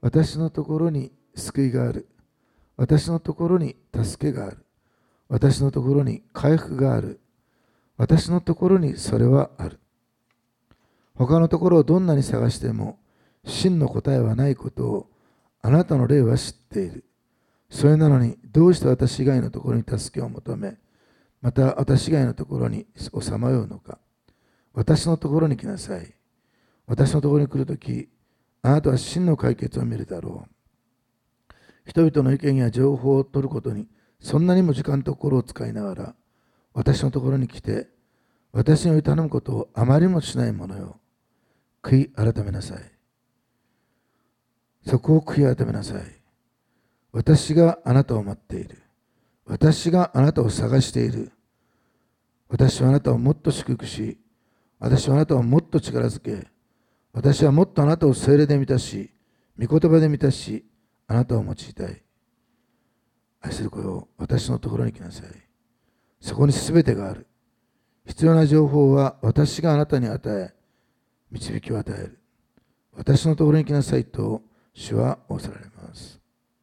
私のところに救いがある。私のところに助けがある。私のところに回復がある。私のところにそれはある。他のところをどんなに探しても真の答えはないことをあなたの霊は知っている。それなのにどうして私以外のところに助けを求め、また私以外のところにさまようのか。私のところに来なさい。私のところに来るとき、あなたは真の解決を見るだろう。人々の意見や情報を取ることにそんなにも時間と心を使いながら、私のところに来て、私に頼むことをあまりもしない者よ。悔い改めなさい。そこを悔い改めなさい。私があなたを待っている。私があなたを探している。私はあなたをもっと祝福し、私はあなたをもっと力づけ、私はもっとあなたを聖霊で満たし、御言葉で満たし、あなたを用いたい。愛する子よ、私のところに来なさい。そこにすべてがある。必要な情報は私があなたに与え、導きを与える。私のところに来なさいと主は仰せられます。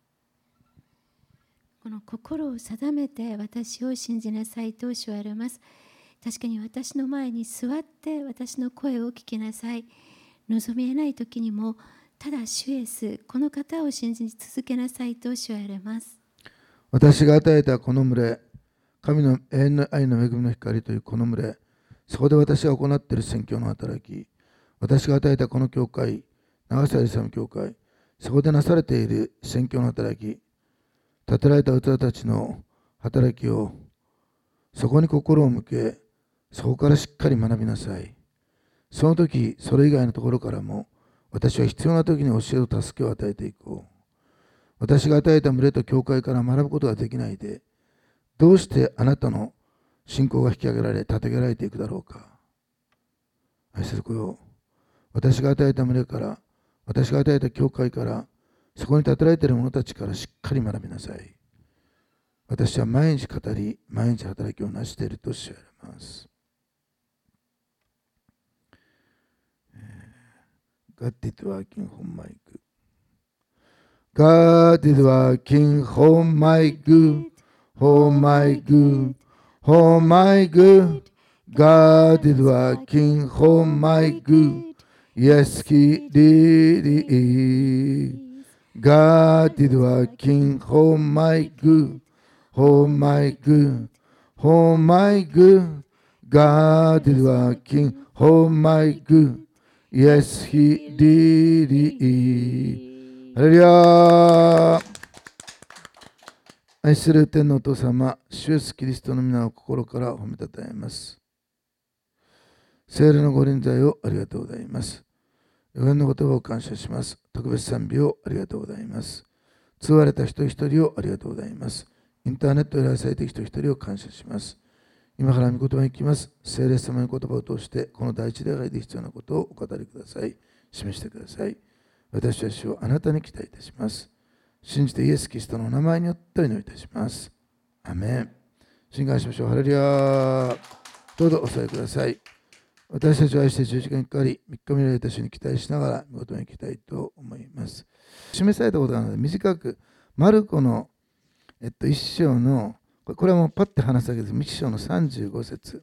この心を定めて私を信じなさいと主は言われます。確かに私の前に座って私の声を聞きなさい。望みえない時にもただ主イエス、この方を信じ続けなさいと主は言われます。 私が与えたこの群れ、神の永遠の愛の恵みの光というこの群れ、そこで私が行っている宣教の働き、私が与えたこの教会、長沢勇教会、そこでなされている宣教の働き、立てられた器たちの働きを、そこに心を向け、そこからしっかり学びなさい。その時、それ以外のところからも、私は必要な時に教えと助けを与えていこう。私が与えた群れと教会から学ぶことができないで、どうしてあなたの信仰が引き上げられ、立て上げられていくだろうか。愛する子よ、私が与えた群れから、私が与えた教会から、そこに立てられている者たちからしっかり学びなさい。私は毎日語り、毎日働きをなしていると知られます。God is working on my good. God is working for my good, for my good, for my good. God is working for my good. Yes, He really is. God is working for my good, for my good, for my good. God is working for my good. Yes, He really is. ハレルヤ。愛する天のお父様、主イエスキリストの皆を心から褒めたたえます。聖霊のご臨在をありがとうございます。予言の言葉を感謝します。特別賛美をありがとうございます。通われた人一人をありがとうございます。インターネットで愛されている人一人を感謝します。今から御言葉に行きます。聖霊様の言葉を通して、この第一礼拝で必要なことをお語りください。示してください。私は主をあなたに期待いたします。信じてイエス・キリストのお名前によってお祈りいたします。アメン。信願しましょう。ハレルヤ。どうぞお座りください。私たちを愛して十字架にかかり、3日目のいた主に期待しながら、御言葉に行きたいと思います。示されたことなので、短く、マルコの、一章の、これはもうパッて話すだけです。一章の35節。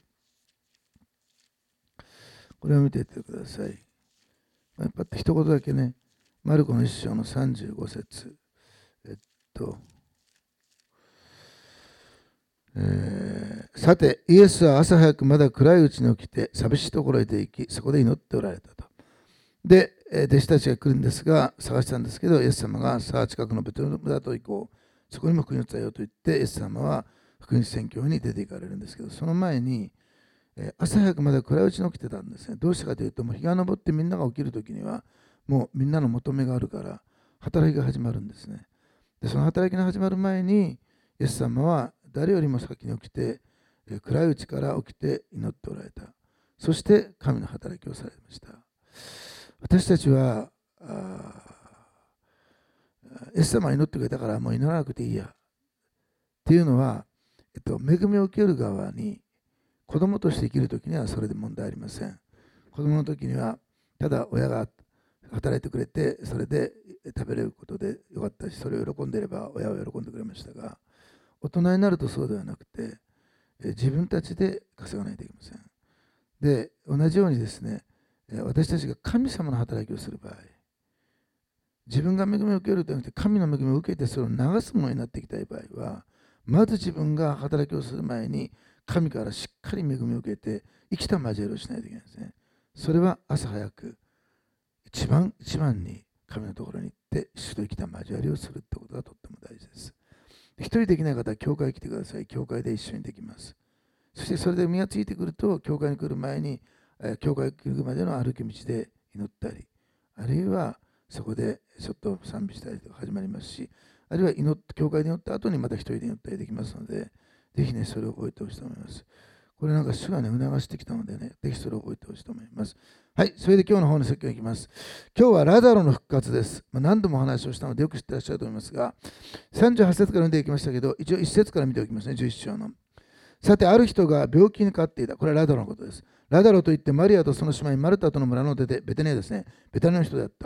これを見ていってください。パッて一言だけね、マルコの一章の35節。さて、イエスは朝早くまだ暗いうちに起きて、寂しいところへ出て行き、そこで祈っておられたと。で、弟子たちが来るんですが、探したんですけど、イエス様が、さあ近くのベトナムだと行こう。そこにも福音を伝えようと言って、イエス様は福音宣教に出て行かれるんですけど、その前に、朝早くまだ暗いうちに起きてたんですね。どうしてかというと、もう日が昇ってみんなが起きるときには、もうみんなの求めがあるから、働きが始まるんですね。で、その働きが始まる前に、イエス様は誰よりも先に起きて、暗いうちから起きて祈っておられた。そして神の働きをされました。私たちは、イエス様が祈ってくれたからもう祈らなくていいや。っていうのは、恵みを受ける側に、子供として生きるときにはそれで問題ありません。子供のときには、ただ親が働いてくれて、それで食べれることでよかったし、それを喜んでいれば親は喜んでくれましたが、大人になるとそうではなくて、自分たちで稼がないといけません。で、同じようにですね、私たちが神様の働きをする場合、自分が恵みを受けるというので神の恵みを受けてそれを流すものになっていきたい場合は、まず自分が働きをする前に神からしっかり恵みを受けて生きた交わりをしないといけないんですね。それは朝早く一番に神のところに行って主と生きた交わりをするということがとっても大事です。一人できない方は教会に来てください。教会で一緒にできます。そしてそれで身がついてくると、教会に来る前に、教会に来るまでの歩き道で祈ったり、あるいはそこでちょっと賛美したりとか始まりますし、あるいは教会に祈った後にまた一人で祈ったりできますので、ぜひね、それを覚えてほしいと思います。これなんか主がね、促してきたのでね、ぜひそれを覚えてほしいと思います。はい、それで今日の方の説教に行きます。今日はラザロの復活です。何度も話をしたのでよく知ってらっしゃると思いますが、38節から見ていきましたけど、一応1節から見ておきますね、11章の。さて、ある人が病気にかかっていた。これはラザロのことです。ラザロといってマリアとその姉妹マルタとの村の出でベテネですね。ベテネの人であった。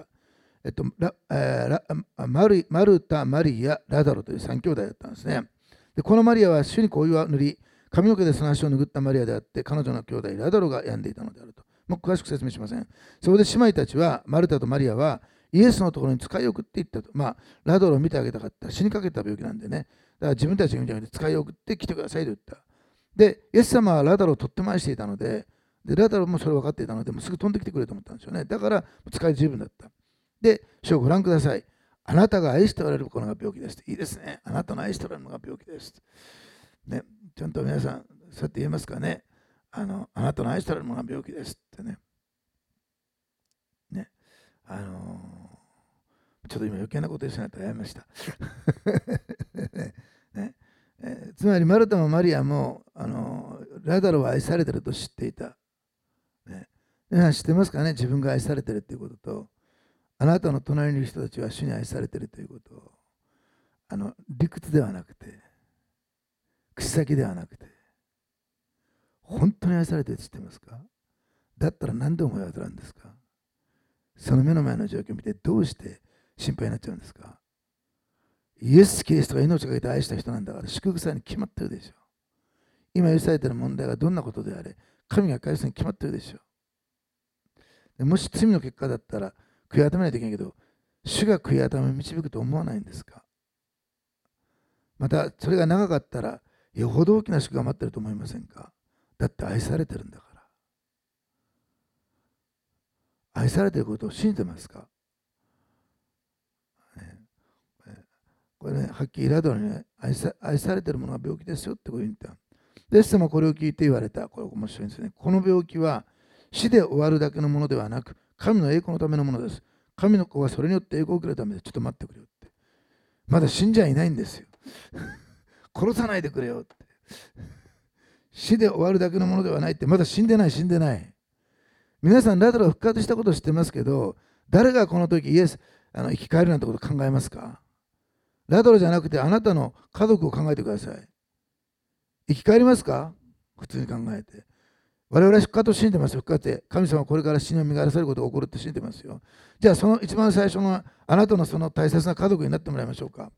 マルタ、マリア、ラザロという3兄弟だったんですね。でこのマリアは主に香油を塗り、髪の毛でその足を拭ったマリアであって、彼女の兄弟ラザロが病んでいたのであると。もう詳しく説明しません。そこで姉妹たちは、マルタとマリアは、イエスのところに使い送っていったと。ラザロを見てあげたかった。死にかけた病気なんでね。だから自分たちが見てあげて使い送って来てくださいと言った。で、イエス様はラザロをとっても愛していたので、ラザロもそれを分かっていたので、もうすぐ飛んできてくれと思ったんですよね。だから、使い十分だった。で、書をご覧ください。あなたが愛しておられることが病気です。いいですね。あなたの愛しておられるのが病気です。ね、ちゃんと皆さん、そうやって言えますかね。あなたの愛しておられるのが病気ですってね。ね。ちょっと今余計なこと言ってしまってやめました。ねつまりマルタもマリアもラザロは愛されてると知っていた。ね、皆さん知ってますかね、自分が愛されてるということと、あなたの隣にいる人たちは主に愛されてるということを、理屈ではなくて、口先ではなくて、本当に愛されてるって知ってますか？だったら何で思い当たるんですか？その目の前の状況を見てどうして心配になっちゃうんですか？イエス・キリストが命をかけて愛した人なんだから祝福されに決まってるでしょ。今許されている問題がどんなことであれ、神が返すに決まってるでしょ。でもし罪の結果だったら悔い改めないといけないけど、主が悔い改めを導くと思わないんですか？またそれが長かったらよほど大きな祝が待ってると思いませんか？だって愛されてるんだから。愛されていることを信じてますか？これね、はっきりラドにね、愛されているものが病気ですよってこう言った。イエス様はこれを聞いて言われた。これ面白いんですね。この病気は死で終わるだけのものではなく、神の栄光のためのものです。神の子はそれによって栄光を受けるためで、ちょっと待ってくれよって。まだ死んじゃいないんですよ。殺さないでくれよって。死で終わるだけのものではないって、まだ死んでない。皆さん、ラザロ復活したことを知ってますけど、誰がこの時イエス生き返るなんてことを考えますか？ラザロじゃなくてあなたの家族を考えてください。生き返りますか？普通に考えて。我々は復活を信じてますよ。復活で神様はこれから死にを身がらせることが起こるって信じてますよ。じゃあその一番最初のあなたのその大切な家族になってもらいましょうか。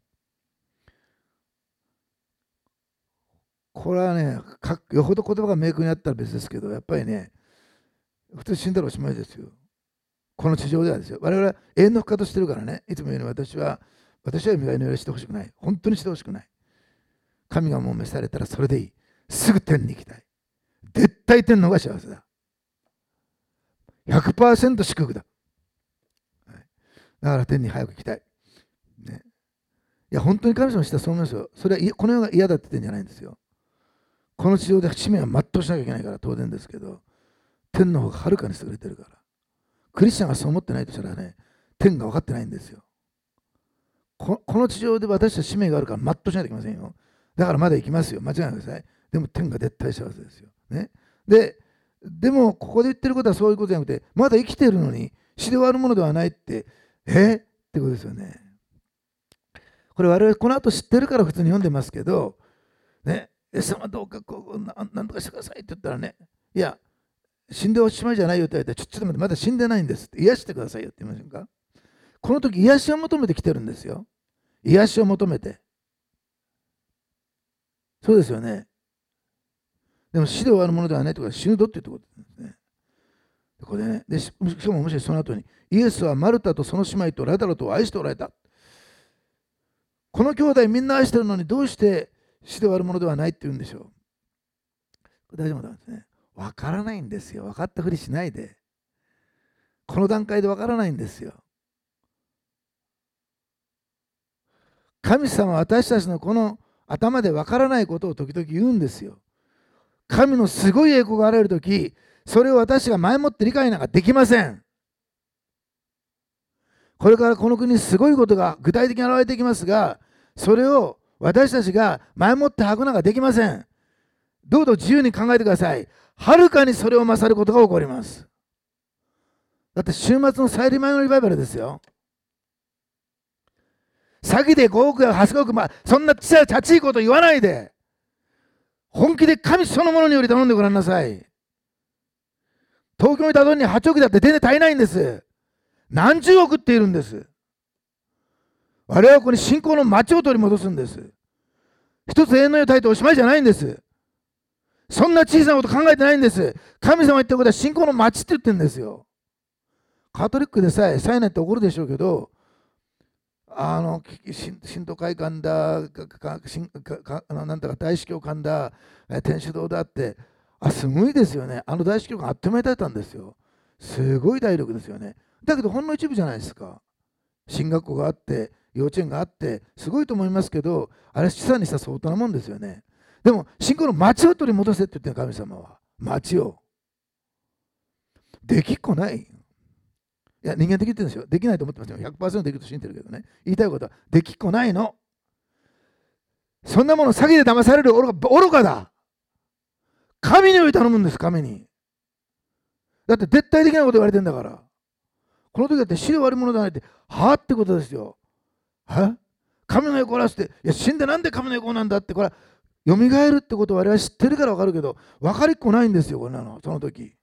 これはね、よほど言葉が明確にあったら別ですけど、やっぱりね、普通死んだらおしまいですよ。この地上ではですよ。我々は永遠の復活してるからね、いつも言うように私は未来のようにしてほしくない。本当にしてほしくない。神がもう召されたらそれでいい。すぐ天に行きたい。絶対天の方が幸せだ。100% 祝福だ。はい、だから天に早く行きたい。ね、いや、本当に神様の人はそう思いますよ。それはこの世が嫌だって言ってんじゃないんですよ。この地上で使命は全うしなきゃいけないから当然ですけど、天の方がはるかに優れてるから。クリスチャンがそう思ってないとしたらね、天が分かってないんですよ。この地上で私たち使命があるから全うしないといけませんよ。だからまだ行きますよ。間違いないでください。でも天が絶対幸せですよ。ね、でもここで言ってることはそういうことじゃなくて、まだ生きてるのに死で終わるものではないって、ってことですよね。これ我々この後知ってるから普通に読んでますけど、ね、イエス様どうかなんとかしてくださいって言ったらね、いや、死んでおしまいじゃないよって言われたら、ちょっと待って、まだ死んでないんですって、癒してくださいよって言いませんか？ この時癒しを求めて来てるんですよ。癒しを求めて。そうですよね。でも死で終わるものではないということは死ぬぞっていうことですね。これね、しかももしその後に、イエスはマルタとその姉妹とラザロとを愛しておられた。この兄弟みんな愛してるのにどうして死で終わるものではないって言うんでしょう。これ大丈夫なんですね。分からないんですよ。分かったふりしないで。この段階で分からないんですよ。神様は私たちのこの頭で分からないことを時々言うんですよ。神のすごい栄光が現れるとき、それを私が前もって理解なんかできません。これからこの国にすごいことが具体的に現れていきますが、それを私たちが前もって把握なんかできません。どうぞ自由に考えてください。はるかにそれを勝ることが起こります。だって週末の再利前のリバイバルですよ。詐欺で5億や8億、そんなちっちゃいこと言わないで、本気で神そのものにより頼んでごらんなさい。東京にたどりに8億だって全然足りないんです。何十億っているんです。我々はここに信仰の町を取り戻すんです。一つ永遠の世帯とおしまいじゃないんです。そんな小さなこと考えてないんです。神様言ってることは信仰の町って言ってるんですよ。カトリックでさえサイナって怒るでしょうけど、神道会館だ、なんだか大司教館だ、天主堂だって、すごいですよね。大司教館あっという間に建てたんですよ。すごい大力ですよね。だけどほんの一部じゃないですか。進学校があって、幼稚園があって、すごいと思いますけど、あれ資産にしたら相当なもんですよね。でも、信仰の町を取り戻せって言ってる神様は。町を。できっこない。いや、人間できてるんですよ。できないと思ってますよ。100% できると信じてるけどね。言いたいことは、できっこないの。そんなもの詐欺で騙される愚かだ。神により頼むんです、神に。だって絶対できないこと言われてんだから。この時だって死で終わるものではないって、はぁってことですよ。は神の栄光を表して、いや、死んでなんで神の栄光なんだって、これは、蘇るってことを我々は知ってるから分かるけど、分かりっこないんですよ、これなの、その時。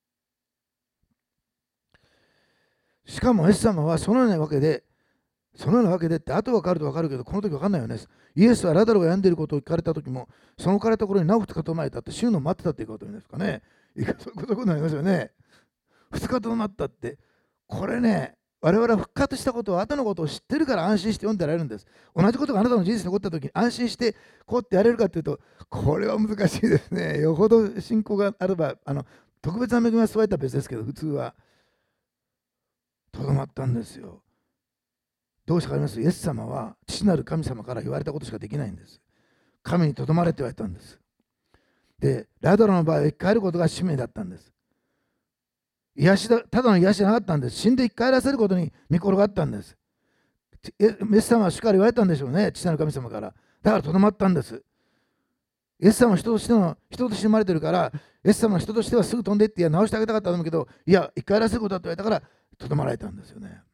しかも、イエス様はそのようなわけでって後分かると分かるけど、この時分かんないよね。イエスはラザロが病んでいることを聞かれた時も、その置かれたところになお2日とまえたって、死ぬのを待ってたっていうことですかね。そういうことになりますよね。2日となったって、これね、我々は復活したことを、後のことを知ってるから安心して読んでられるんです。同じことがあなたの人生に起こった時に安心してこうってやれるかというと、これは難しいですね。よほど信仰があれば、特別な恵みが添えたら別ですけど、普通はとどまったんですよ。どうしてか分かります？イエス様は父なる神様から言われたことしかできないんです。神にとどまれって言われたんです。で、ラザロの場合は生き返ることが使命だったんです。ただの癒しじゃなかったんです。死んで生き返らせることに見心があったんです。イエス様は主から言われたんでしょうね、父なる神様から。だからとどまったんです。イエス様は人として生まれてるから、イエス様の人としてはすぐ飛んでいって、いや、直してあげたかったと思うけど、いや、生き返らせることだと言われたから、とどまられたんですよね。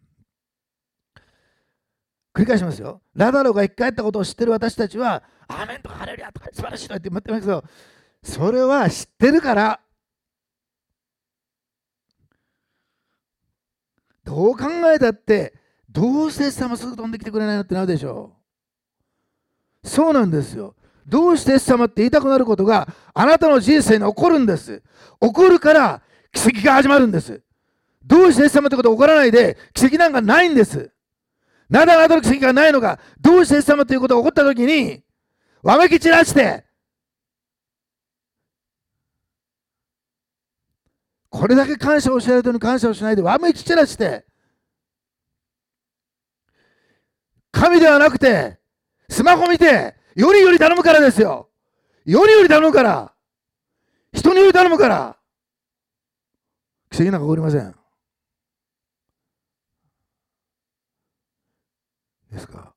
繰り返しますよ。ラザロが生き返ったことを知ってる私たちは、アーメンとかハレルヤとか素晴らしいとかって言ってますけど、それは知ってるから、どう考えたって、どうしてイエス様すぐ飛んできてくれないのってなるでしょう。そうなんですよ。どうしてイエス様って言いたくなることがあなたの人生に起こるんです。起こるから奇跡が始まるんです。どうしてイエス様ってことが起こらないで奇跡なんかないんです。なぜあなたの奇跡がないのか。どうしてイエス様ということが起こったときに、わめき散らして、これだけ感謝をしないとに感謝をしないで、わめき散らして、神ではなくて、スマホ見て、より頼むからですよ。より頼むから。人により頼むから。奇跡なんか起こりません。ですか。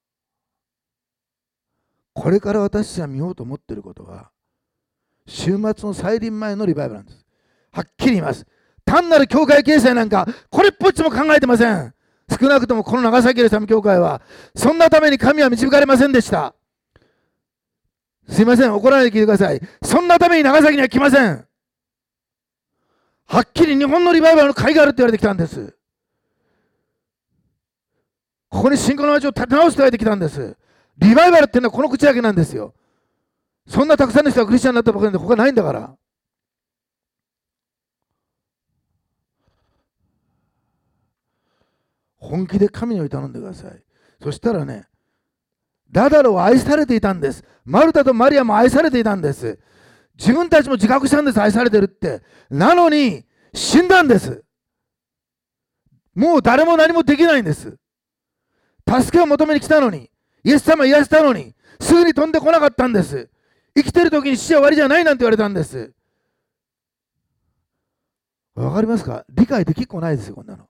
これから私たちが見ようと思っていることは、週末の再臨前のリバイバルなんです。はっきり言います。単なる教会形成なんか、これっぽっちも考えてません。少なくともこの長崎エルサレム教会は、そんなために神は導かれませんでした。すいません、怒らないで聞いてください。そんなために長崎には来ません。はっきり日本のリバイバルの会があるって言われてきたんです。 ここに信仰の街を立て直すと言われてきたんです。リバイバルっていうのはこの口だけなんですよ。そんなたくさんの人がクリスチャンになったばかりで他ないんだから。本気で神に頼んでください。そしたらね、ラザロは愛されていたんです。マルタとマリアも愛されていたんです。自分たちも自覚したんです、愛されてるって。なのに死んだんです。もう誰も何もできないんです。助けを求めに来たのに、イエス様癒したのに、すぐに飛んでこなかったんです。生きてる時に死は終わりじゃないなんて言われたんです。わかりますか？理解できっこないですよ、こんなの。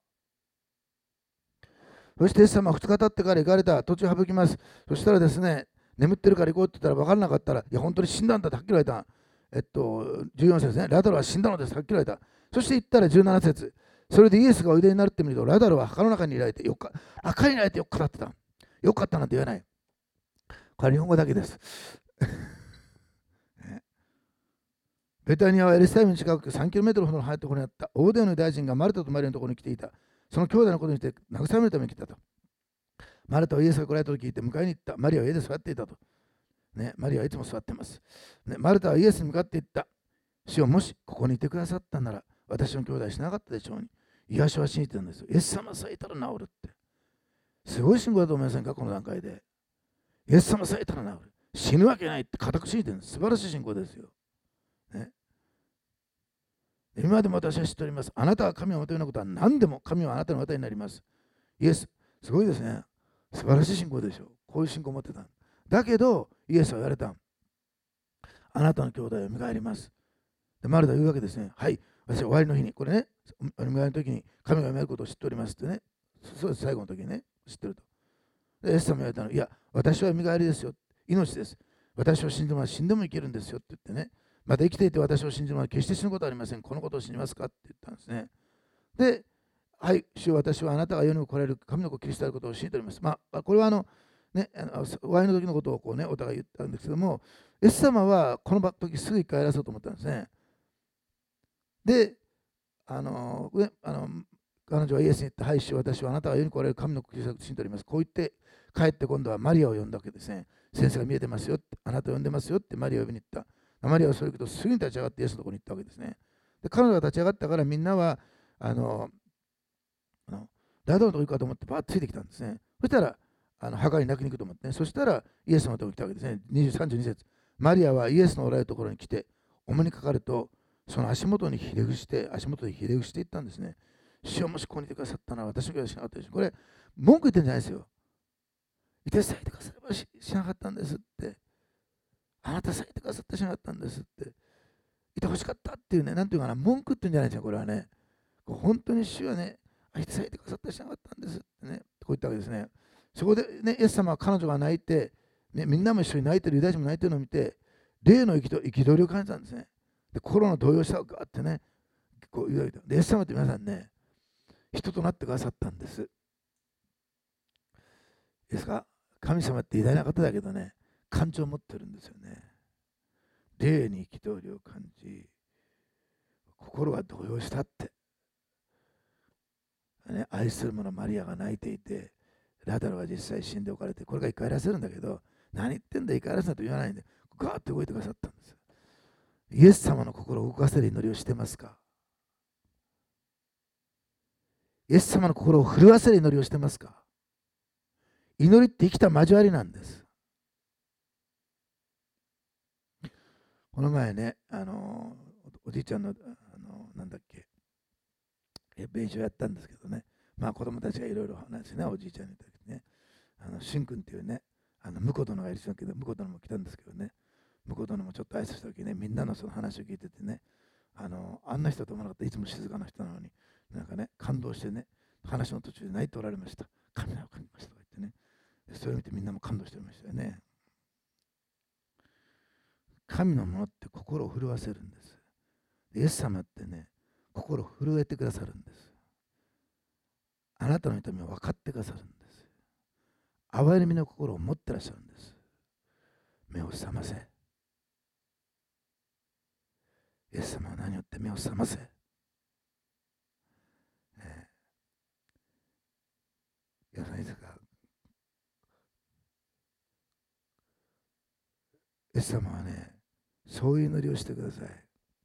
そしてイエス様は2日経ってから行かれた。途中省きます。そしたらですね、眠ってるから行こうって言ったら分からなかったら、いや、本当に死んだんだってはっきり言われた。14節ですね。ラザロは死んだのです。はっきり言われた。そして言ったら17節。それでイエスがおいでになるってみると、ラザロは墓の中にいられて4日、墓にいられて4日経ってた。よかったなんて言わない。これは日本語だけです。ベタニアはエルサレムに近く 3km ほどの離れたところにあった。大勢のユダヤ人がマルタとマリアのところに来ていた。その兄弟のことにして慰めるために来たと。マルタはイエスが来られたと聞いて迎えに行った。マリアは家で座っていたと。ね、マリアはいつも座っています。ね、マルタはイエスに向かって言った。主よ、もしここにいてくださったなら、私の兄弟しなかったでしょうに。癒しは信じてるんです。イエス様さえいたら治るって。すごい信仰だと思いませんか、この段階で。イエス様さえいたら治る。死ぬわけないって固く信じてるんです。素晴らしい信仰ですよ。ね、今でも私は知っております。あなたが神を求めることは何でも神はあなたの方になります。イエス、すごいですね。素晴らしい信仰でしょう。こういう信仰を持ってた。だけど、イエスは言われた。あなたの兄弟を迎えります。で、マルタは言うわけですね。はい、私は終わりの日に、これね、お迎えの時に神が見えることを知っておりますってね。そうです、最後の時にね、知ってると。で、イエス様が言われたの、いや、私は見返りですよ。命です。私を信じるのは死んでも生きるんですよって言ってね。また生きていて私を信じるのは決して死ぬことはありません。このことを信じますかって言ったんですね。で、はい、主よ、私はあなたが世にも来られる神の子キリストであることを信じております。まあ、これはね、お会いの時のことをこう、ね、お互い言ったんですけども、イエス様はこの時すぐに帰らそうと思ったんですね。で、彼女はイエスに言って、はい、主よ、私はあなたが世に来られる神の子キリストだと信じております。こう言って帰って今度はマリアを呼んだわけですね。先生が見えてますよって、あなたを呼んでますよってマリアを呼びに行った。マリアはそういうことすぐに立ち上がってイエスのところに行ったわけですね。で、彼女が立ち上がったからみんなは、ラドのとこ行くかと思ってバーッとついてきたんですね。そしたら、墓に泣きに行くと思ってね。そしたら、イエスのところに来たわけですね。32節。マリアはイエスのおられるところに来て、お目にかかると、その足元にひれ伏して、足元にひれ伏していったんですね。主よ、もしここにいてくださったなら私の兄弟しなかったでしょ。これ、文句言ってんじゃないですよ。いてさえいてくだされば しなかったんですって。あなたさえいてくださってしなかったんですって。いてほしかったっていうね、なんていうかな、文句って言うんじゃないですよ、これはね。本当に主はね、愛されてくださってしなかったんですってね、こう言ったわけですね。そこでね、イエス様は彼女が泣いて、ね、みんなも一緒に泣いてる、ユダヤ人も泣いてるのを見て、霊の憤りを感じたんですね。で、心の動揺したがあってね、こう言われた。で、イエス様って皆さんね、人となってくださったんです。ですか？神様って偉大な方だけどね、感情を持ってるんですよね。霊に憤りを感じ、心が動揺したって。ね、愛する者マリアが泣いていて、ラザロは実際死んでおかれて、これが生き返らせるんだけど、何言ってんだ、生き返らせなと言わないんで、ガーッと動いてくださったんです。イエス様の心を動かせる祈りをしてますか？イエス様の心を震わせる祈りをしてますか？祈りって生きた交わりなんです。この前ね、おじいちゃんの、なんだっけ、弁償やったんですけどね、まあ子供たちがいろいろ話してね、おじいちゃんに言った時ね、しんくんっていうね、婿殿がいる人だけど、婿殿も来たんですけどね、婿殿もちょっと挨拶した時ね、みんなのその話を聞いててね、あんな人と思わなかった、いつも静かな人なのに、なんかね、感動してね、話の途中で泣いておられました。神を神ましたとか言ってね、それを見てみんなも感動しておりましたよね。神のものって心を震わせるんです。イエス様ってね、心を震えてくださるんです。あなたの痛みを分かってくださるんです。憐れみの心を持ってらっしゃるんです。目を覚ませ。イエス様は何を言って目を覚ませ。皆さんいいですか？ イエス様はね、そういう祈りをしてください。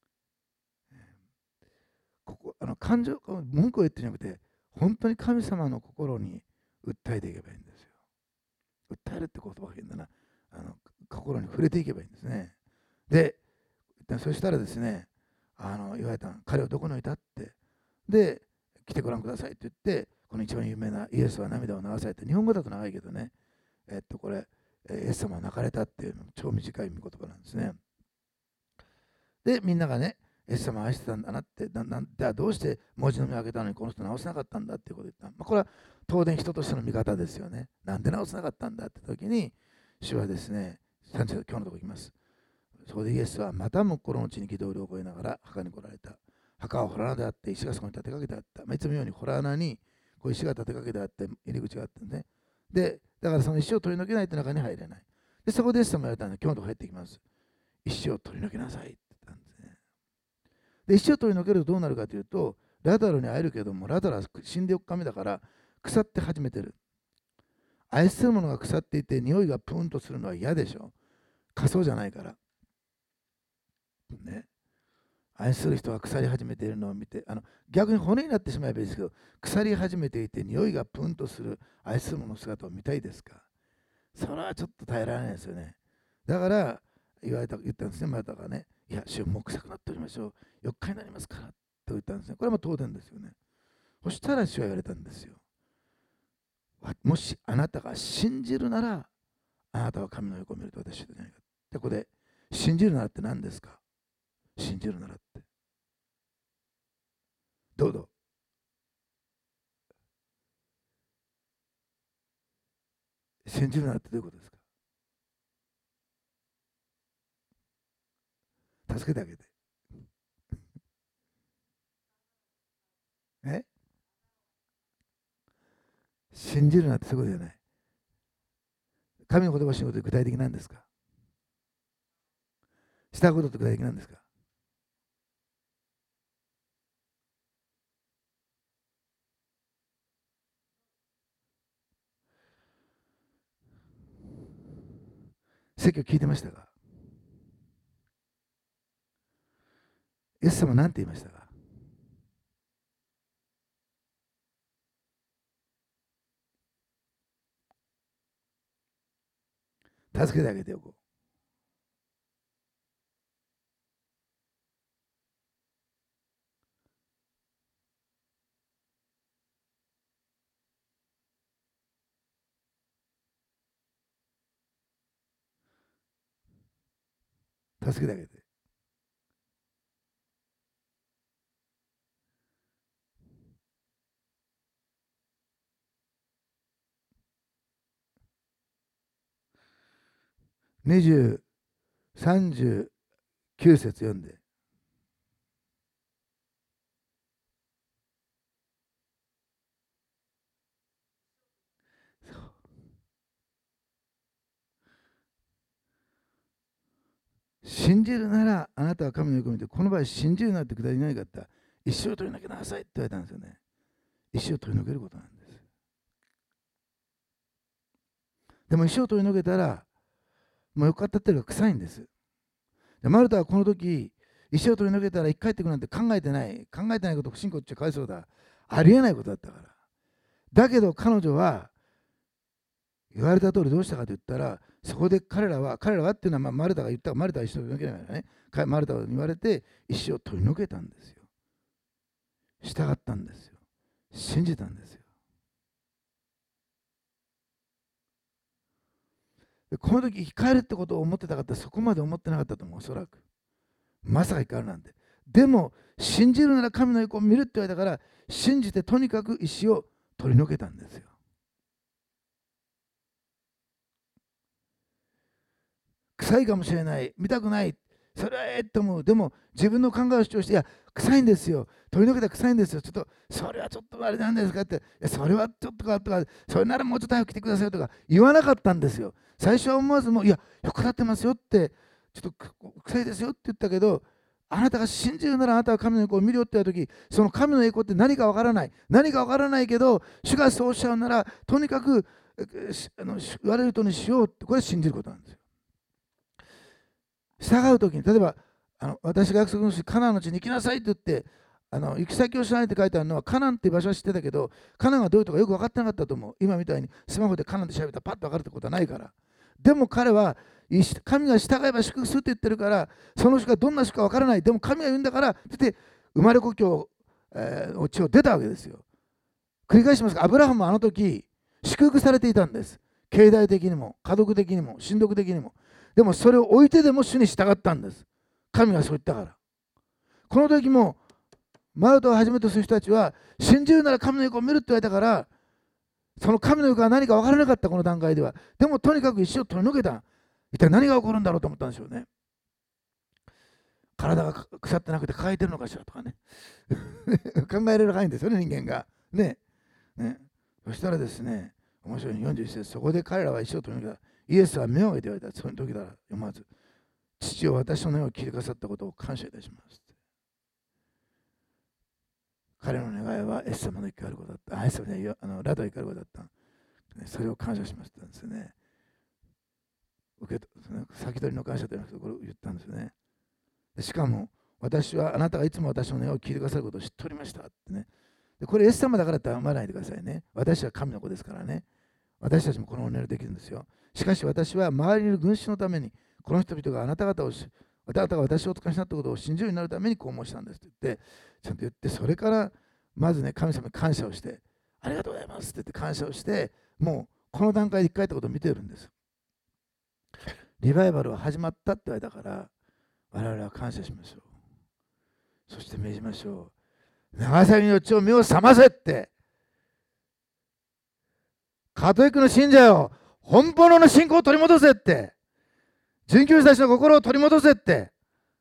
感情、文句を言ってんじゃなくて、本当に神様の心に訴えていけばいいんですよ。訴えるって言葉が変だな。心に触れていけばいいんですね。で、そしたらですね、言われた、彼はどこにいたって。で、来てご覧くださいって言って、この一番有名なイエスは涙を流されて、日本語だと長いけどね、これ、イエス様は泣かれたっていうの超短い言葉なんですね。で、みんながね、イエス様を愛してたんだなって、じゃあどうして文字の目を開けたのにこの人直せなかったんだっていうことを言った。これは当然人としての見方ですよね。なんで直せなかったんだって時に、主はですね、今日のところ行きます。そこでイエスはまたも心の内に憤りを覚えながら墓に来られた。墓は洞穴であって、石がそこに立てかけてあった。いつものように洞穴にこう石が立てかけてあって、入り口があってね。で、だからその石を取り除けないと中に入れない。で、そこでイエス様が言われたので、今日のところ入ってきます。石を取り除けなさいって言ったんですね。で、石を取り除けるとどうなるかというと、ラザロに会えるけども、ラザロは死んで4日目だから腐って始めてる。愛するものが腐っていて、匂いがプーンとするのは嫌でしょ。仮想じゃないから。ね。愛する人が腐り始めているのを見て、逆に骨になってしまえばいいですけど、腐り始めていて、匂いがプンとする愛する者の姿を見たいですか？それはちょっと耐えられないですよね。だから言ったんですね、マルタがね。いや、主もう臭くなっておりましょう。4日になりますからと言ったんですね。これは当然ですよね。そしたら主は言われたんですよ。もしあなたが信じるなら、あなたは神の横を見ると私はじゃないか。で、ここで、信じるならって何ですか？信じるならって。どうぞ。信じるならってどういうことですか？助けてあげて。え信じるなってそういうことじゃない。神の言葉を信じることって具体的なんですか？したことって具体的なんですか？説教聞いてましたか？イエス様なんて言いましたか？助けてあげておこう。助けてあげて。20、39節読んで。信じるならあなたは神の横を見て、この場合信じるなってくだりないかった。石を取り除けなさいって言われたんですよね。石を取り除けることなんです。でも石を取り除けたら、もうよかったっていうか臭いんです。でマルタはこの時、石を取り除けたら生き返ってくるなんて考えてない。考えてないこと、不信仰っちゃかわいそうだ。ありえないことだったから。だけど彼女は言われた通りどうしたかと言ったら、そこで彼らはっていうのはマルタが言った、マルタは石を取り除けないからね。マルタに言われて石を取り除けたんですよ。従ったんですよ。信じたんですよ。でこの時生き返るってことを思ってたかったらそこまで思ってなかったと思う、おそらく。まさか生き返るなんて。でも、信じるなら神の横を見るって言われたから、信じてとにかく石を取り除けたんですよ。臭いかもしれない、見たくない、それはと思う。でも、自分の考えを主張して、いや、臭いんですよ、取り除けたら臭いんですよ、ちょっと、それはちょっとあれなんですかって、いや、それはちょっとかとか、それならもうちょっと早く来てくださいとか言わなかったんですよ。最初は思わずもう、いや、よくなってますよって、ちょっと臭いですよって言ったけど、あなたが信じるならあなたは神の栄光を見るよって言ったとき、その神の栄光って何かわからない。何かわからないけど、主がそうおっしゃるなら、とにかく言われるとにしようって、これは信じることなんですよ。 従うときに、例えば私が約束の地、カナンの地に行きなさいって言って、行き先を知らないって書いてあるのは、カナンっていう場所は知ってたけど、カナンがどういうとかよく分かってなかったと思う。今みたいにスマホでカナンで調べたらパッと分かるってことはないから。でも彼は、神が従えば祝福するって言ってるから、その人がどんな人か分からない。でも神が言うんだから、そして生まれ故郷、地を出たわけですよ。繰り返しますが、アブラハムはあの時、祝福されていたんです。経済的にも、家族的にも、親族的にも。でもそれを置いてでも主に従ったんです。神がそう言ったから。この時も、マルタをはじめとする人たちは、信じるなら神の横を見るって言われたから、その神の横は何か分からなかった、この段階では。でもとにかく石を取り除けた。一体何が起こるんだろうと思ったんでしょうね。体が腐ってなくて抱えてるのかしらとかね。考えられる範囲ですよね、人間が。ね。そしたらですね、面白い41節、そこで彼らは石を取り除けた。イエスは目を上げて言われた。その時だ、読まず。父を私の根を切りかさったことを感謝いたします。彼の願いはエス様の生き返ることだった。エス様じゃない、ラド生き返ることだった。それを感謝しましたんですよね。先取りの感謝というのをこれを言ったんですよね。しかも、私はあなたがいつも私の根を切りかさることを知っておりましたってね。でこれ、イエス様だからって思わないでくださいね。私は神の子ですからね。私たちもこのお願いできるんですよ。しかし私は周りにいる群衆のために、この人々があなた方が私をお使いになったことを信じるようになるためにこう申したんですって言って、ちゃんと言って、それからまずね、神様に感謝をして、ありがとうございますって言って感謝をして、もうこの段階で一回ってことを見てるんです。リバイバルは始まったって言われたから、我々は感謝しましょう。そして命じましょう。長崎の地を目を覚ませって。カトリックの信者よ、本物の信仰を取り戻せって。殉教者たちの心を取り戻せって。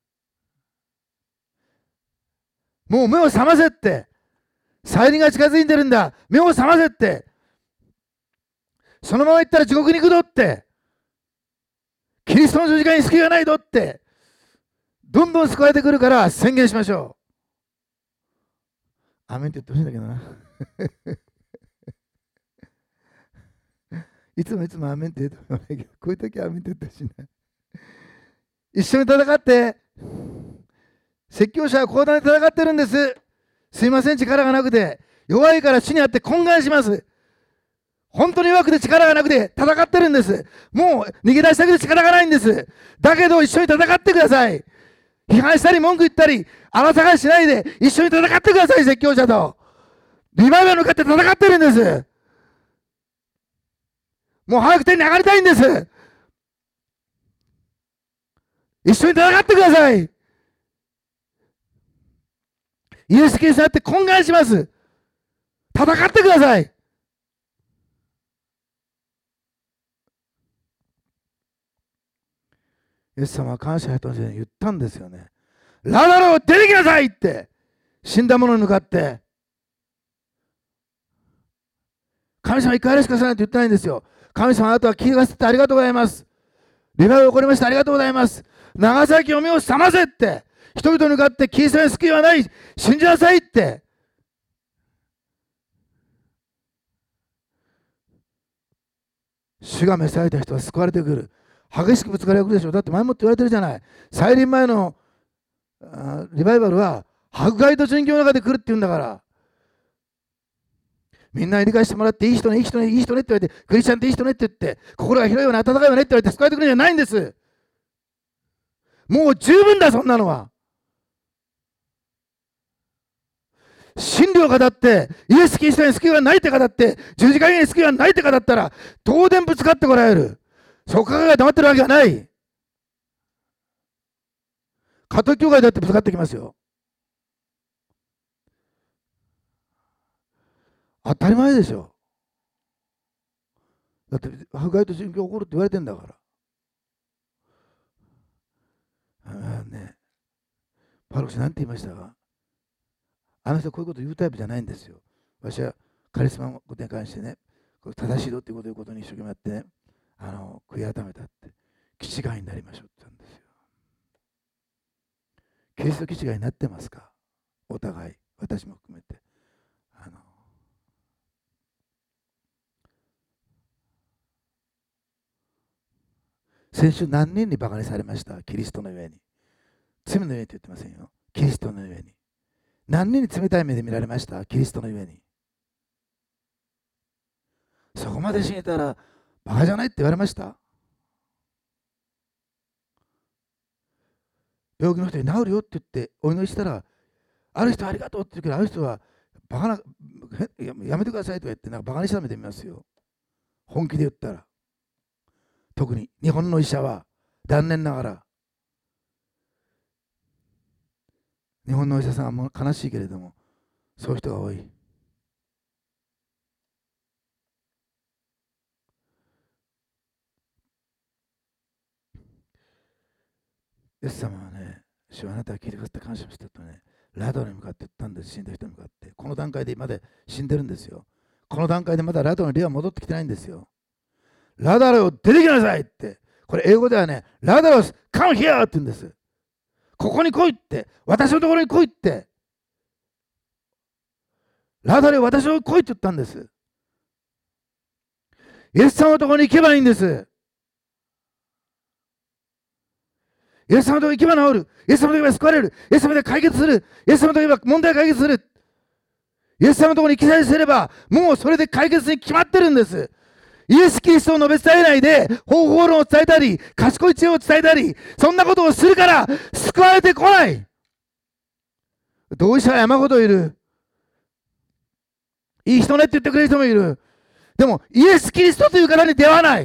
もう目を覚ませって。再臨が近づいてるんだ。目を覚ませって。そのまま行ったら地獄に行くぞって。キリストの十字架に救いがないぞって。どんどん救われてくるから宣言しましょう。アメンって言ってほしいんだけどな。いつもアメンって言ってもらえけど、こういう時はアメンって言ってほしいな。一緒に戦って、説教者は講談で戦ってるんです。すいません、力がなくて。弱いから主にあって懇願します。本当に弱くて力がなくて戦ってるんです。もう逃げ出したくて力がないんです。だけど一緒に戦ってください。批判したり文句言ったり、争いしないで一緒に戦ってください、説教者と。リバイバルに向かって戦ってるんです。もう早く手に上がりたいんです。一緒に戦ってください。イエス・キリストにあって懇願します。戦ってください。イエス様は感謝と言ったんですよね。ラザロを出てきなさいって、死んだ者に向かって。神様一回あれしかさないと言ってないんですよ。神様、あなたは聞かせてありがとうございます。リバイバル起こりました、ありがとうございます。長崎を目を覚ませって、人々に向かってキリストに救いはない、信じなさいって。主が召された人は救われてくる。激しくぶつかりが来るでしょう。だって前もって言われてるじゃない。再臨前のリバイバルは迫害と殉教の中で来るって言うんだから。みんなに理解してもらって、いい人ね、いい人ね、いい人ねって言われて、クリスチャンっていい人ねって言って、心が広いよね、温かいよねって言われて救われてくるんじゃないんです。もう十分だ、そんなのは。真理を語って、イエス・キリストに救いはないって語って、十字架に救いはないって語ったら、当然ぶつかってこられる。そこから黙ってるわけがない。カトリック教会だってぶつかってきますよ。当たり前でしょ。だって迫害と殉教起こるって言われてんだから。ね、パロク氏なんて言いましたか。あの人こういうこと言うタイプじゃないんですよ。私はカリスマのことに関してね、正しいぞっていうことを言うことに一生懸命やってね、悔い改めたって、気違いになりましょうって言ったんですよ。キリスト気違いになってますか、お互い、私も含めて。 先週何人にバカにされました？キリストのゆえに。罪のゆえにと言ってませんよ。キリストのゆえに。何人に冷たい目で見られました？キリストのゆえに。そこまで死ねたらバカじゃないって言われました？病気の人に治るよって言ってお祈りしたら、ある人はありがとうって言うけど、ある人はバカな、やめてくださいとか言ってなんかバカにした目で見ますよ。本気で言ったら。特に日本の医者は残念ながら、日本のお医者さんはもう悲しいけれども、そういう人が多い。イエス様はね、主はあなたが聞いてくださって感謝したとね、ラドに向かって言ったんです。死んだ人に向かって。この段階でまだ死んでるんですよ。この段階でまだラドの霊は戻ってきてないんですよ。ラダロを出てきなさいって。これ英語ではね、ラダロス、come here って言うんです。ここに来いって。私のところに来いって。ラダロ、私のところに来いって言ったんです。イエス様のところに行けばいいんです。イエス様のところに行けば治る。イエス様のところに行けば救われる。イエス様で解決する。イエス様のところに行けば問題解決する。イエス様のところに行きさえすれば、もうそれで解決に決まってるんです。イエス・キリストを述べ伝えないで、方法論を伝えたり、賢い知恵を伝えたり、そんなことをするから、救われてこない。同意者は山ほどいる。いい人ねって言ってくれる人もいる。でも、イエス・キリストという方に出会わない。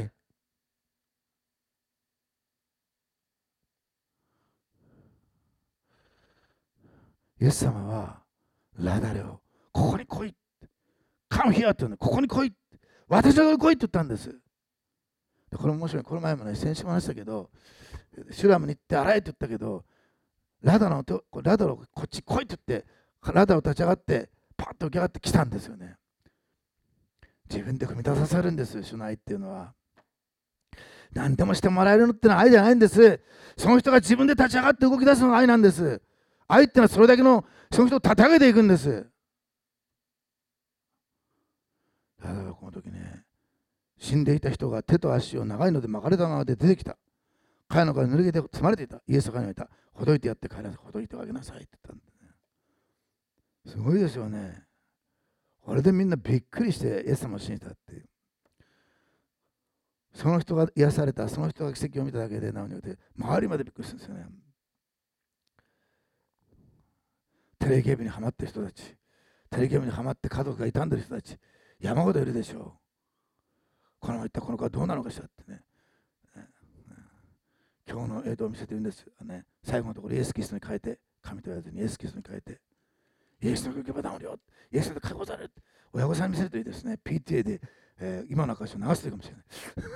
イエス様は、ラダレを、ここに来い。Come here って言うの、ここに来い。私のところに来いって言ったんです。これ面白い。この前もね、先週も話したけど、シュラムに行って洗えって言ったけど、ラダロこっち来いって言って、ラダロ立ち上がって、パッと起き上がってきたんですよね。自分で組み出させるんですよ、主の愛っていうのは。何でもしてもらえるのってのは愛じゃないんです。その人が自分で立ち上がって動き出すのが愛なんです。愛ってのはそれだけの、その人を立て上げていくんです。だからこの時ね、死んでいた人が手と足を長いので巻かれたままで出てきた。彼の顔に濡れて積まれていた。イエスが言われた。ほどいてやって帰らせ、ほどいてあげなさいって言ったんだね。すごいですよね。これでみんなびっくりしてイエス様を信じたっていう。その人が癒された、その人が奇跡を見ただけでなのに周りまでびっくりするんですよね。テレビにはまってる人たち、テレビにはまって家族が傷んでる人たち、山ほどいるでしょう。このままいったこの子はどうなのかしらってね。今日の映像を見せて言うんです。最後のところイエス・キリストに変えて、神と言わずにイエス・キリストに変えて、イエスの行けば治るよ、イエスで解放される。親御さんに見せるといいですね。PTA で、今の証を流してるかもしれない。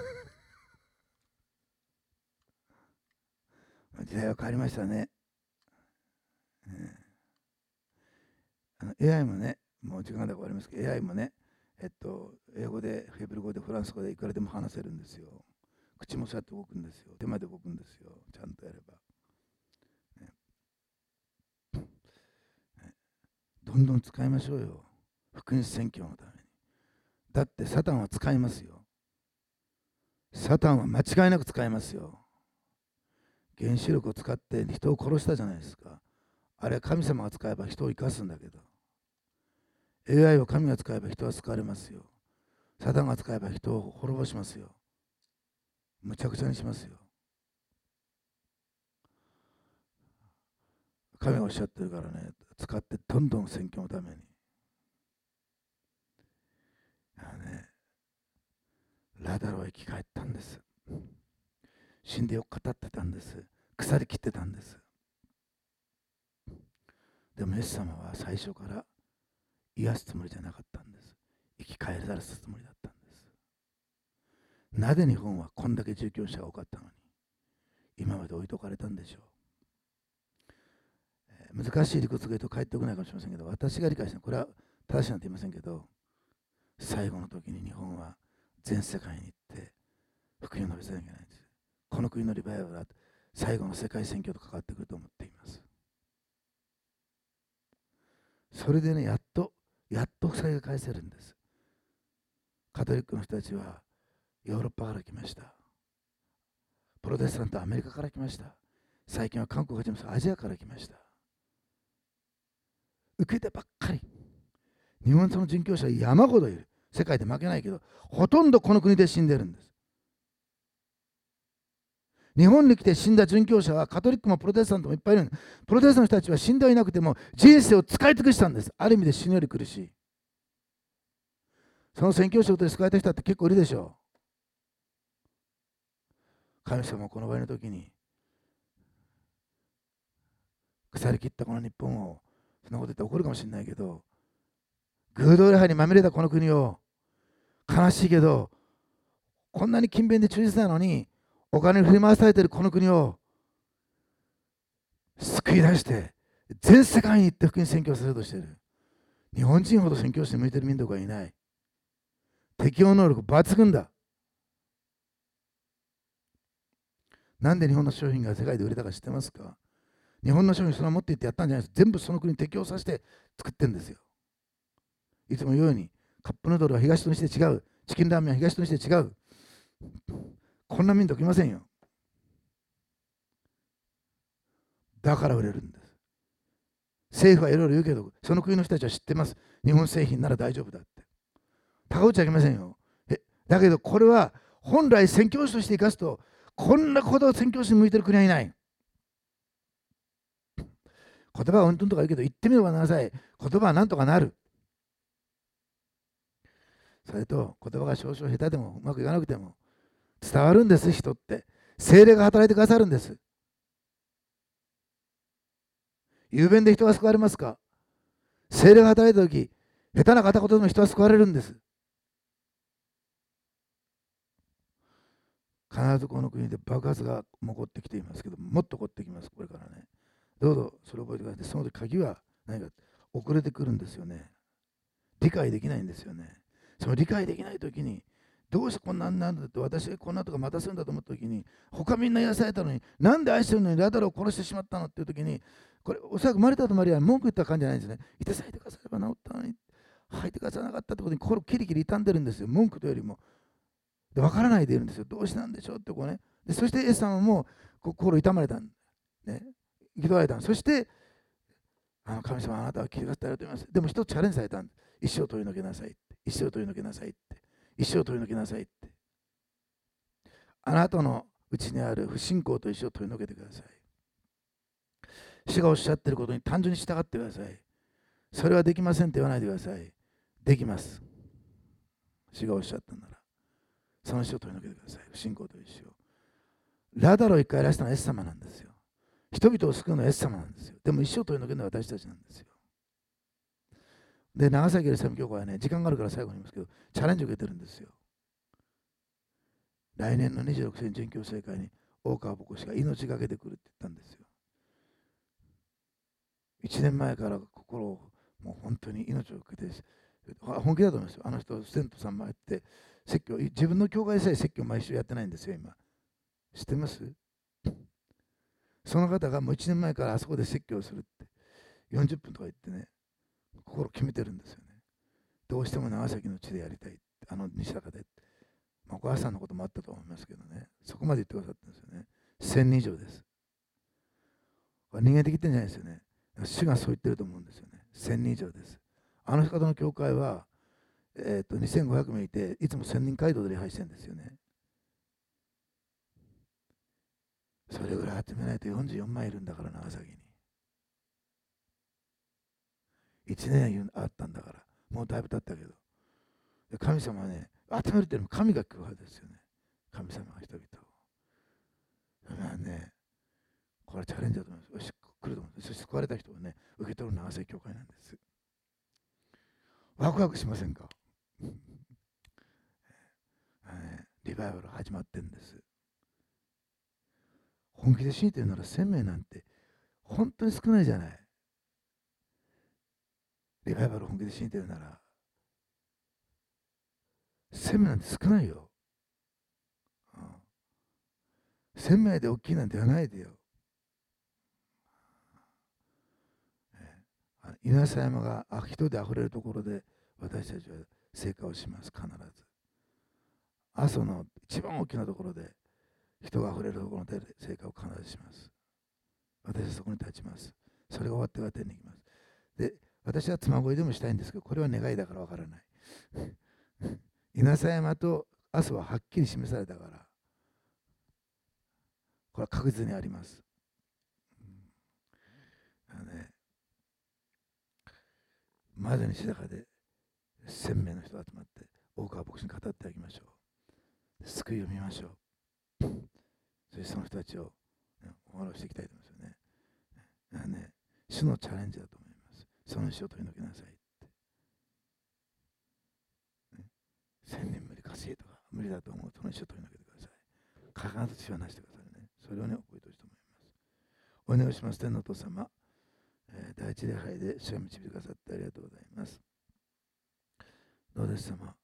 時代は変わりましたね。AI もね、もう時間で終わりますけど、AI もね、英語で、ヘブル語で、フランス語でいくらでも話せるんですよ。口もそうやって動くんですよ。手まで動くんですよ。ちゃんとやれば。どんどん使いましょうよ。福音宣教のために。だってサタンは使いますよ。サタンは間違いなく使いますよ。原子力を使って人を殺したじゃないですか。あれは神様が使えば人を生かすんだけど、AI を神が使えば人は救われますよ。サタンが使えば人を滅ぼしますよ。むちゃくちゃにしますよ。神がおっしゃってるからね、使ってどんどん宣教のために。ラダロは生き返ったんです。死んでよく語ってたんです。腐りきってたんです。でもイエス様は最初から癒すつもりじゃなかったんです。生き返らせるつもりだったんです。なぜ日本はこんだけ殉教者が多かったのに今まで置いとかれたんでしょう。難しい理屈が言うと帰ってこないかもしれませんけど、私が理解したのは、これは正しいなんて言いませんけど、最後の時に日本は全世界に行って福音を述べさなきゃいけないんです。この国のリバイバルは最後の世界選挙と関わってくると思っています。それでね、やっと負債が返せるんです。カトリックの人たちはヨーロッパから来ました。 プロテスタントはアメリカから来ました。最近は韓国が来ました。アジアから来ました。受けてばっかり。日本の殉教者は山ほどいる。世界で負けないけど、ほとんどこの国で死んでるんです。日本に来て死んだ殉教者はカトリックもプロテスタントもいっぱいいるんです。プロテスタントの人たちは死んではいなくても人生を使い尽くしたんです。ある意味で死ぬより苦しい。その宣教師で救われた人って結構いるでしょう。神様はこの場合の時に腐りきったこの日本を、そんなこと言って怒るかもしれないけど、偶像礼拝にまみれたこの国を、悲しいけどこんなに勤勉で忠実なのにお金に振り回されているこの国を救い出して全世界に行って福音宣教させようとしている。日本人ほど宣教師に向いている民族はいない。適応能力抜群だ。なんで日本の商品が世界で売れたか知ってますか？日本の商品そのまま持っていってやったんじゃないです。全部その国に適応させて作ってるんですよ。いつも言うようにカップヌードルは東と西で違う。チキンラーメンは東と西で違う。こんな民族いませんよ。だから売れるんです。政府はいろいろ言うけど、その国の人たちは知ってます。日本製品なら大丈夫だって。高打ちはきませんよ。だけどこれは本来宣教師として生かすと、こんなことを宣教師に向いてる国はいない。言葉はうんとんとか言うけど、言ってみればなさい。言葉はなんとかなる。それと言葉が少々下手でもうまくいかなくても伝わるんです。人って聖霊が働いてくださるんです。雄弁で人が救われますか？聖霊が働いた時、下手な片言でも人は救われるんです。必ずこの国で爆発が起こってきていますけど、もっと起こってきます。これからね、どうぞそれを覚えてください。その時鍵は何か、遅れてくるんですよね。理解できないんですよね。その理解できない時に、どうしてこんなんなんだって、私がこんなとか待たせるんだと思った時に、他みんな癒されたのに、なんで愛してるのにラダルを殺してしまったのっていう時に、これおそらく生まれたとマリアは文句言った感じじゃないんですね。いてさえてくだされば治ったのに、吐いてくださらなかったってことに心キリキリ傷んでるんですよ。文句というよりも。で分からないでいるんですよ。どうしてなんでしょうってこうね。でそしてイエス様も心痛まれたんね。憤られたん。そして神様あなたは聞いてくださってありがとうございます。でも一つチャレンジされたんです。一生を取り除けなさいって。一生を取り除けなさいって。一生を取り除けなさいって。あなたのうちにある不信仰と一生を取り除けてください。主がおっしゃっていることに単純に従ってください。それはできませんって言わないでください。できます。主がおっしゃったなら、その死を取り除けてください。不信仰という死を。ラダロを一回やらしたのはイエス様なんですよ。人々を救うのはイエス様なんですよ。でも一生取り除けるのは私たちなんですよ。で、長崎エルサレム教会はね、時間があるから最後に言いますけど、チャレンジを受けてるんですよ。来年の26世紀殉教聖会に大川牧師が命がけてくるって言ったんですよ。1年前から心をもう本当に命を受けて、本気だと思いますよ。あの人、生徒さんもやって、説教、自分の教会さえ説教毎週やってないんですよ、今。知ってます？その方がもう1年前からあそこで説教するって、40分とか言ってね、心決めてるんですよね。どうしても長崎の地でやりたいって、西高で。お母さんのこともあったと思いますけどね、そこまで言ってくださったんですよね。1000人以上です。人間的ってんじゃないですよね。主がそう言ってると思うんですよね。1000人以上です。あの方の教会は、2500名いて、いつも1000人街道で礼拝してるんですよね。それぐらい集めないと44万いるんだから、長崎に。1年あったんだから、もうだいぶ経ったけど。神様はね、集めるっていうのも神が来るはずですよね。神様が人々を。まあね、これチャレンジだと思います。よし、来ると思います。そして救われた人はね、受け取る長崎教会なんです。ワクワクしませんか？リバイバル始まってるんです。本気で信じてるなら1000名なんて本当に少ないじゃない。リバイバル本気で信じてるなら1000名なんて少ないよ。1000名で大きいなんて言わないでよ。稲佐山が人であふれるところで私たちは成果をします。必ず阿蘇の一番大きなところで人が溢れるところで成果を必ずします。私はそこに立ちます。それが終わってから天に行きます。で、私は妻恋でもしたいんですけど、これは願いだからわからない。稲佐山と阿蘇ははっきり示されたから、これは確実にあります。ね、まずに静かで1000名の人が集まって、大川牧師に語ってあげましょう。救いを見ましょう。そしてその人たちを、ね、フォローしていきたいと思いますよね。ね、主のチャレンジだと思います。その死を取り除きなさいって。ね、1000人無理稼いとか無理だと思うその死を取り除けてください。必ず死はなしてくださいね。それをね、覚えてほしいと思います。お願いします。天のお父様、第一礼拝で主が導いてくださってありがとうございます。どうです様、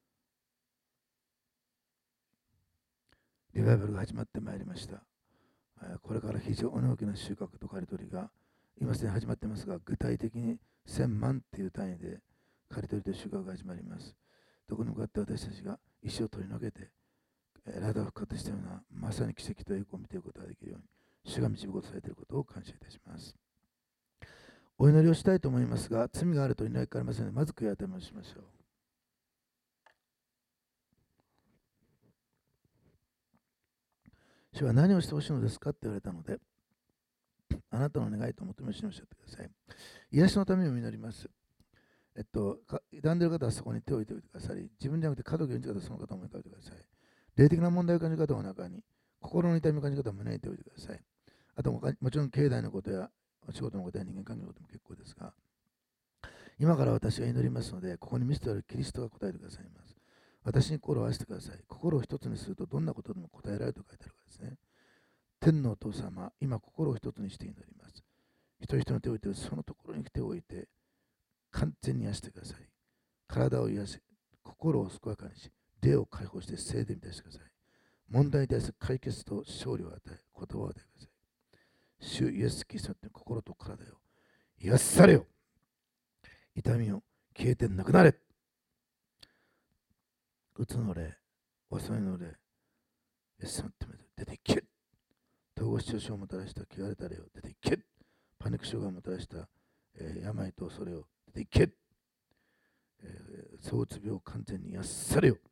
リバイバルが始まってまいりました。これから非常に大きな収穫と刈り取りが今すでに始まっていますが、具体的に1000万という単位で刈り取りと収穫が始まります。どこに向かって私たちが石を取り除けて、ラダを復活したようなまさに奇跡と栄光を見ていくことができるように、主が導くことされていることを感謝いたします。お祈りをしたいと思いますが、罪があると祈りかかりませんので、まず悔い改めをしましょう。主は何をしてほしいのですかって言われたので、あなたの願いと求めをしにおっしゃってください。癒しのためにも祈ります。傷んでいる方はそこに手を置いておいてくださり、自分じゃなくて家族を演じ方はその方を思い浮かべてください。霊的な問題を感じる方の中に、心の痛みを感じる方は胸に手を置いてください。あともちろん経済のことやお仕事のことや人間関係のことも結構ですが、今から私が祈りますので、ここに見せてあるキリストが答えてくださいます。私に心を合わせてください。心を一つにするとどんなことでも答えられると書いてあるからですね。天のお父様、今心を一つにして祈ります。一人一人の手を置いてそのところに手を置いて、完全に癒してください。体を癒し、心を健やかにし、霊を解放して聖で満たしてください。問題に対する解決と勝利を与え、言葉を与えてください。主イエス・キリストの心と体を癒されよ。痛みを消えてなくなれ。うつの霊、遅いの霊、イエス様って出ていけ。統合失調症をもたらした汚れた霊を出ていけ。パニック障害をもたらした、病と恐れを出ていけ。躁うつ病を完全に癒されよ。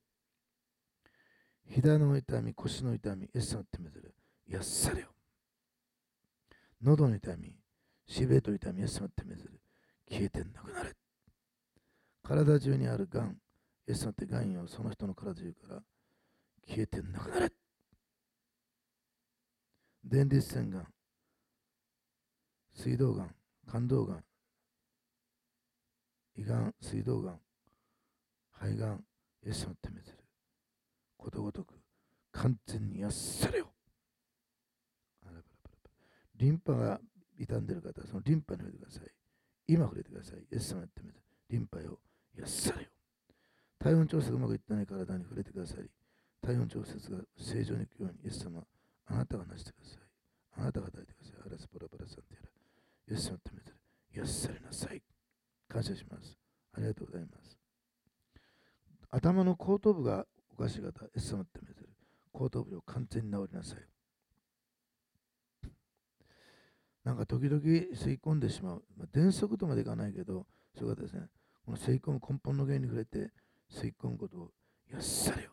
膝の痛み、腰の痛み、イエス様ってめずる癒されよ。喉の痛み、しびれと痛み、イエス様ってめずる消えてなくなれ。体中にあるがん、イエス様ってがんよ、その人の体中から消えてなくなれ。前立腺がん、膵臓がん、肝臓がん、胃がん、膵臓がん、肺がん、イエス様ってめずることごとく完全に癒されよ。リンパが傷んでいる方はそのリンパに触れてください。今触れてください。イエス様やってみて、リンパを癒されよ。体温調節がうまくいってない体に触れてくださり、体温調節が正常にいくように、イエス様、あなたがなしてください。あなたが抱いてください。アラスパラパラさんてやら。イエス様やってみて、癒されなさい。感謝します。ありがとうございます。頭の後頭部がおかしい方、イエス様やってみて、後頭部を完全に治りなさい。なんか時々吸い込んでしまう。喘息とまでいかないけど、そういうことですね。この吸い込む根本の原因に触れて、吸い込むことを癒されよ。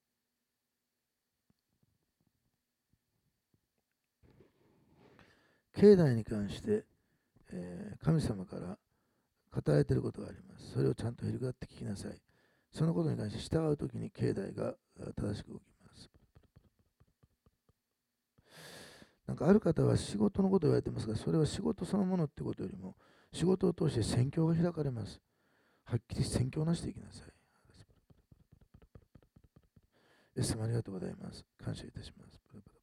境内に関して、神様から語られていることがあります。それをちゃんとへりくだって聞きなさい。そのことに関して従うときに境内が正しく動きます。なんかある方は仕事のことを言われてますが、それは仕事そのものってことよりも、仕事を通して宣教が開かれます。はっきり宣教なしていきなさい。イエス様ありがとうございます。感謝いたします。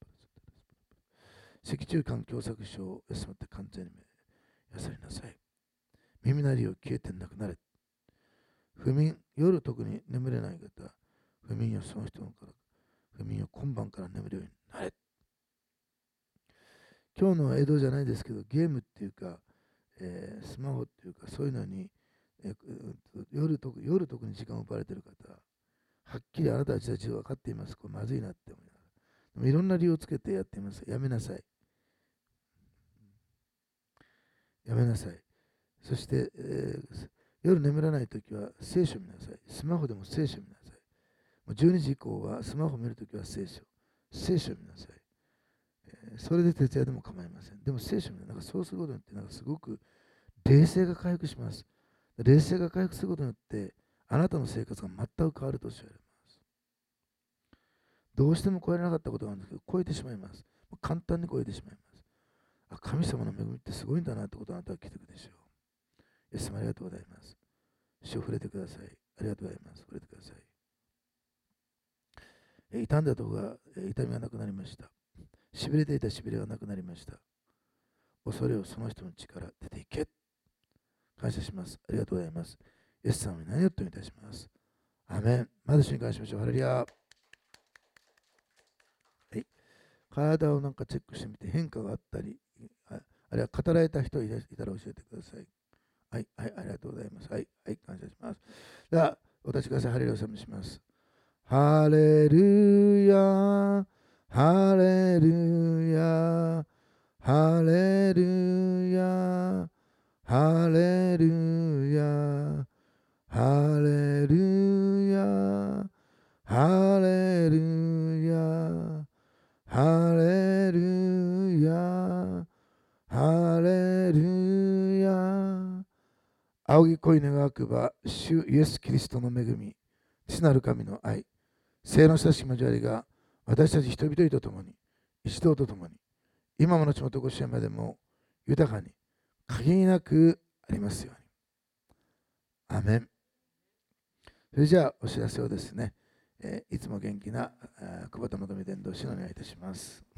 脊柱管狭窄症をイエス様って完全に癒されなさい。耳鳴りを消えてなくなれ。不眠、夜特に眠れない方、不眠をその人のから、不眠を今晩から眠るようになれ。今日の江戸じゃないですけど、ゲームっていうか、スマホっていうか、そういうのに、夜特に時間を奪われている方、はっきりあなたたちは分かっています。これまずいなって思いながら。 でもいろんな理由をつけてやっています。やめなさい。やめなさい。そして、夜眠らないときは聖書を見なさい。スマホでも聖書を見なさい。もう12時以降はスマホを見るときは聖書を見なさい。それで徹夜でも構いません。でも聖書を見なさい。なんかそうすることによって、なんかすごく冷静が回復します。冷静が回復することによって、あなたの生活が全く変わるとおっしゃられます。どうしても超えられなかったことなんですけど、超えてしまいます。簡単に超えてしまいます。神様の恵みってすごいんだなってことをあなたは気づくでしょう。イエス様ありがとうございます。主を触れてください。ありがとうございます。触れてください。傷んだところが、痛みがなくなりました。しびれていたしびれがなくなりました。恐れをその人の力、出ていけ。感謝します。ありがとうございます。イエス様に何をといたします。アーメン。まず主に感謝しましょう。ハレルヤ。はい。体をなんかチェックしてみて変化があったり、あるいは語られた人いたら教えてください。はい、はい、ありがとうございます。はい、はい、感謝します。では、お立ちください。ハレルヤを賛美します。ハレルヤ、ハレルヤ、ハレルヤ、ハレルヤ、ハレルヤ、ハレルヤ、ハレルヤ、ハレルヤ。仰ぎ恋願わくば、主イエス・キリストの恵み、父なる神の愛、聖の親しき交わりが、私たち人々と共に、一同と共に、今ものちもとこしえまでも、豊かに、限りなくありますように。アメン。それじゃあ、お知らせをですね、いつも元気な久保田の伝道師にお願いいたします。